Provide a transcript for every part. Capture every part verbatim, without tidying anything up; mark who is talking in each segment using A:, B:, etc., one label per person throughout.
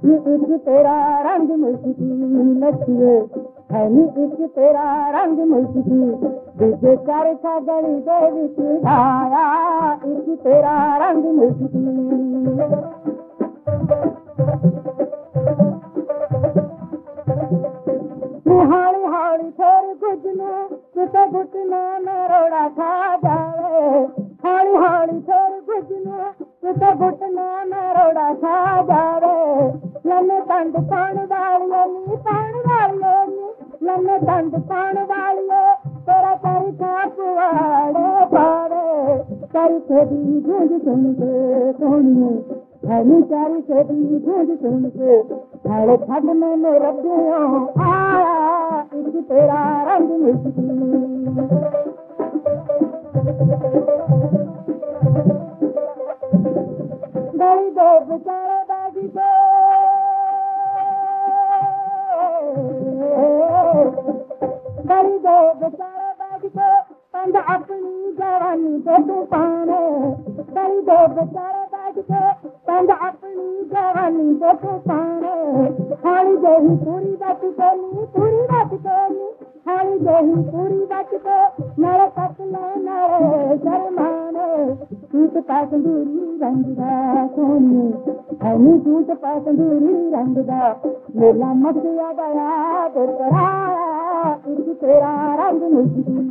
A: नी एक तेरा रंग मुझकी नचिए है नी एक तेरा रंग मुझकी दूजे चार सागरी देवी की छाया एक तेरा रंग मुझकी हौली हौली फेर गुजने किसे घुटने में रोड़ा खा जाए हौली हौली फेर गुजने किसे घुटने में रोड़ा खा जाए लम्बे दंड पाने वालियों नी पाने वालियों नी लम्बे दंड पाने वालियों तेरा कर पुआड़े पावे कर खेदी गूंज सुन के सोनिए हनी चारी खेदी गूंज सुन के हरे खड में मेरा दियो आया एक तेरा रंग मुझकी गई दो बेचारे बागी को गई दो बेचारे बागी को पंद अपनी जवानी पे तूफाने गई दो बेचारे बागी को पंद अपनी जवानी पे तूफाने हाली जही पूरी बात करनी पूरी बात करनी हाली जही पूरी बात को मेरे पतले मेरे शर्माने टूट पासंदूरी रंगदा सोनी हनी टूट पासंदूरी रंगदा मेला मसिया गया तो कराया एक तेरा रंग मुझकी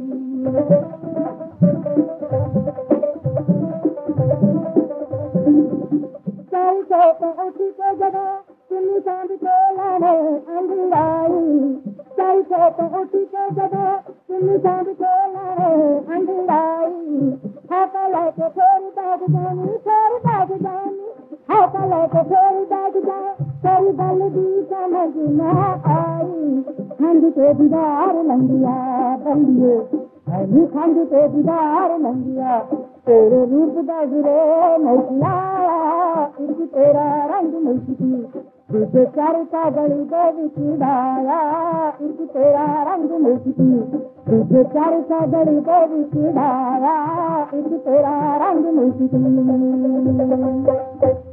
A: चल तो उठी को जगह सुनी चांद को लाने अंधराई चल तो उठी को जगह सुनी चांद को लाने अंधराई हाथा लेके थोड़ी बाग जानी थोड़ी बाग जानी हाथा लेके थोड़ी बाग जा तेरी गल भी समझ न आई खंड के दीदार लंगिया बंदिए हनी खंड के दीदार लंगिया तेरे रूप दजरे नचिया एक तेरा रंग मुझकी तुझे चार सागरी देवी की छाया एक तेरा रंग मुझकी तुझे चार सागरी देवी की छाया एक तेरा रंग मुझकी